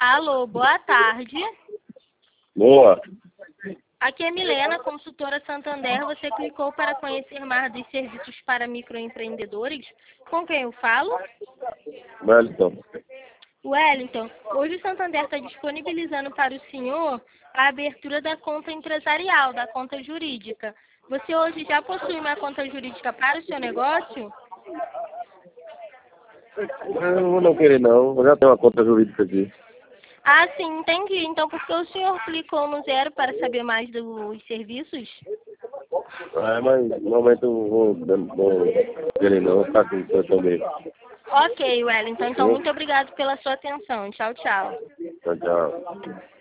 Alô, boa tarde. Boa. Aqui é Milena, consultora Santander. Você clicou para conhecer mais dos serviços para microempreendedores? Com quem eu falo? Wellington. Wellington, hoje o Santander está disponibilizando para o senhor a abertura da conta empresarial, da conta jurídica. Você hoje já possui uma conta jurídica para o seu negócio? Eu não querer não, eu já tenho uma conta jurídica aqui. Ah, sim, entendi. Então, por que o senhor clicou no 0 para saber mais dos serviços? Mas no momento eu vou querer não, vou ficar com isso também. Ok, Wellington. Então, muito obrigado pela sua atenção. Tchau, tchau. Tchau, tchau.